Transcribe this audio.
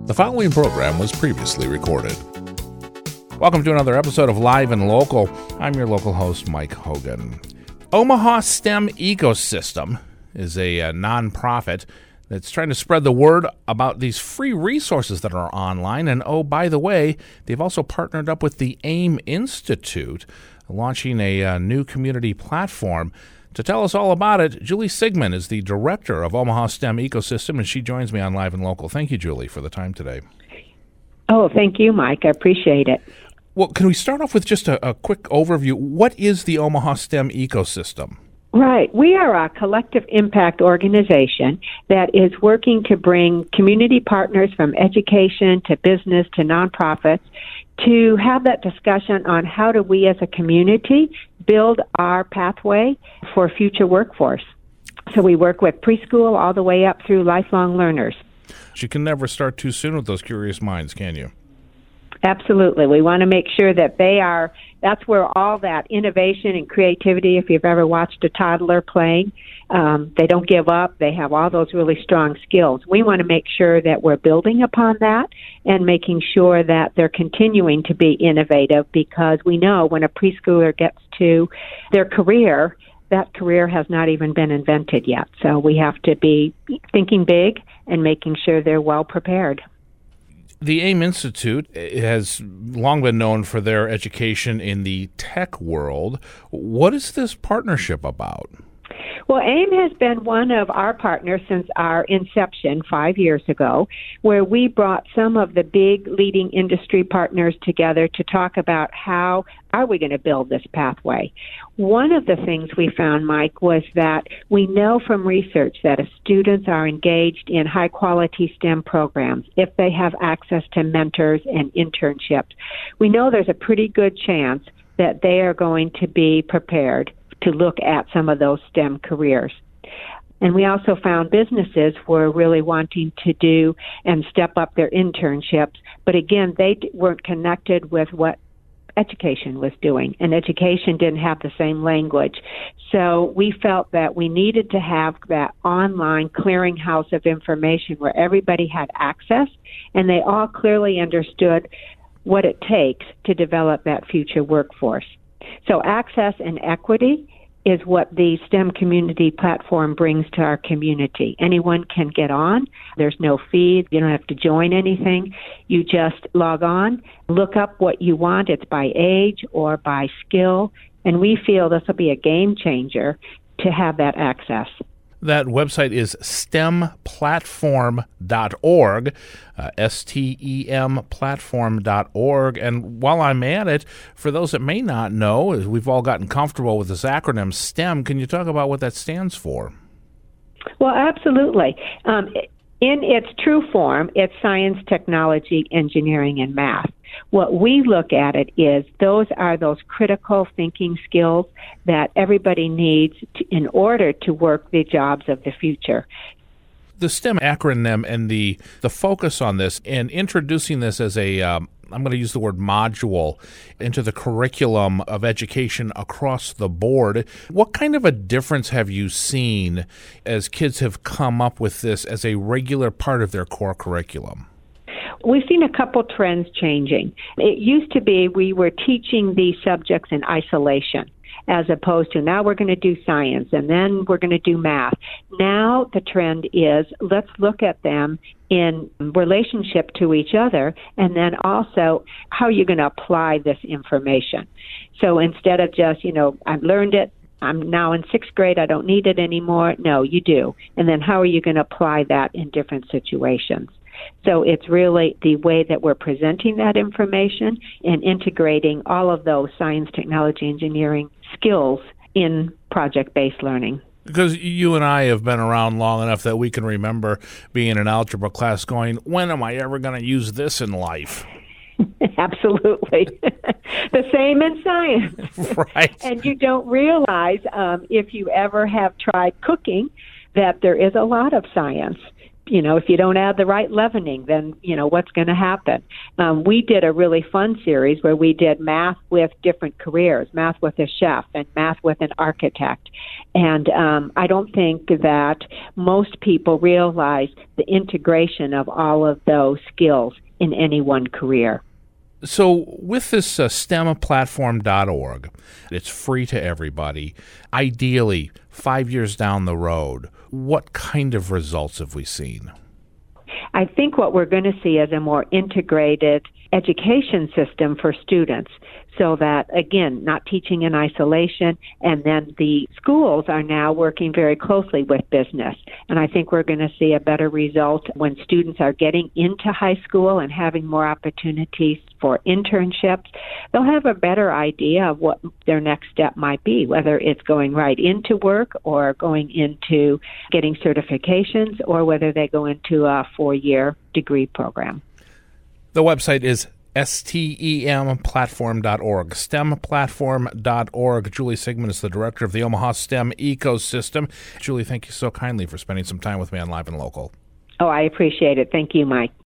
The following program was previously recorded. Welcome to another episode of Live and Local. I'm your local host, Mike Hogan. Omaha STEM Ecosystem is a nonprofit that's trying to spread the word about these free resources that are online. And oh, by the way, they've also partnered up with the AIM Institute, launching a new community platform. To tell us all about it, Julie Sigmund is the director of Omaha STEM Ecosystem, and she joins me on Live and Local. Thank you, Julie, for the time today. Oh, thank you, Mike. I appreciate it. Well, can we start off with just a quick overview? What is the Omaha STEM Ecosystem? Right. We are a collective impact organization that is working to bring community partners from education to business to nonprofits to have that discussion on how do we as a community build our pathway for future workforce. So we work with preschool all the way up through lifelong learners. You can never start too soon with those curious minds, can you? Absolutely. We want to make sure that that's where all that innovation and creativity, if you've ever watched a toddler playing, they don't give up. They have all those really strong skills. We want to make sure that we're building upon that and making sure that they're continuing to be innovative, because we know when a preschooler gets to their career, that career has not even been invented yet. So we have to be thinking big and making sure they're well prepared. The AIM Institute has long been known for their education in the tech world. What is this partnership about? Well, AIM has been one of our partners since our inception 5 years ago, where we brought some of the big leading industry partners together to talk about how are we going to build this pathway. One of the things we found, Mike, was that we know from research that if students are engaged in high-quality STEM programs, if they have access to mentors and internships, we know there's a pretty good chance that they are going to be prepared to look at some of those STEM careers. And we also found businesses were really wanting to do and step up their internships, but again, they weren't connected with what education was doing, and education didn't have the same language. So we felt that we needed to have that online clearinghouse of information where everybody had access and they all clearly understood what it takes to develop that future workforce. So access and equity is what the STEM community platform brings to our community. Anyone can get on. There's no fee. You don't have to join anything. You just log on, look up what you want. It's by age or by skill. And we feel this will be a game changer to have that access. That website is stemplatform.org, STEM platform.org. And while I'm at it, for those that may not know, we've all gotten comfortable with this acronym STEM. Can you talk about what that stands for? Well, absolutely. In its true form, it's science, technology, engineering, and math. What we look at it is those are those critical thinking skills that everybody needs in order to work the jobs of the future. The STEM acronym and the focus on this and introducing this as I'm going to use the word module into the curriculum of education across the board. What kind of a difference have you seen as kids have come up with this as a regular part of their core curriculum? We've seen a couple trends changing. It used to be we were teaching these subjects in isolation, as opposed to now we're going to do science and then we're going to do math. Now the trend is let's look at them in relationship to each other, and then also how you're going to apply this information. So instead of just, I've learned it, I'm now in sixth grade, I don't need it anymore. No, you do. And then how are you going to apply that in different situations? So it's really the way that we're presenting that information and integrating all of those science, technology, engineering skills in project-based learning. Because you and I have been around long enough that we can remember being in an algebra class going, when am I ever going to use this in life? Absolutely. The same in science. Right. And you don't realize if you ever have tried cooking that there is a lot of science if you don't add the right leavening, then, what's going to happen? We did a really fun series where we did math with different careers, math with a chef and math with an architect. And I don't think that most people realize the integration of all of those skills in any one career. So with this STEMplatform.org, it's free to everybody. Ideally, 5 years down the road, what kind of results have we seen? I think what we're going to see is a more integrated education system for students, so that, again, not teaching in isolation, and then the schools are now working very closely with business. And I think we're going to see a better result when students are getting into high school and having more opportunities for internships. They'll have a better idea of what their next step might be, whether it's going right into work or going into getting certifications, or whether they go into a 4-year degree program. The website is STEMplatform.org, STEMplatform.org. Julie Sigmund is the director of the Omaha STEM ecosystem. Julie, thank you so kindly for spending some time with me on Live and Local. Oh, I appreciate it. Thank you, Mike.